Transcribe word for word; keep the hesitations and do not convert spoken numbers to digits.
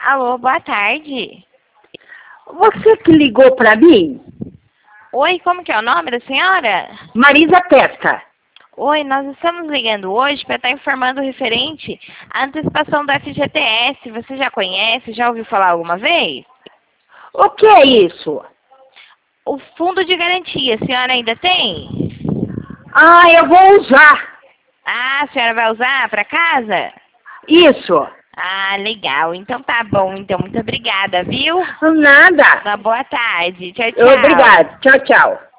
Alô, boa tarde. Você que ligou para mim? Oi, como que é o nome da senhora? Marisa Testa. Oi, nós estamos ligando hoje para estar informando referente à antecipação do F G T S. Você já conhece, já ouviu falar alguma vez? O que é isso? O fundo de garantia, a senhora ainda tem? Ah, eu vou usar. Ah, a senhora vai usar para casa? Isso. Ah, legal. Então tá bom. Então, muito obrigada, viu? Nada. Uma boa tarde. Tchau, tchau. Obrigado. Tchau, tchau.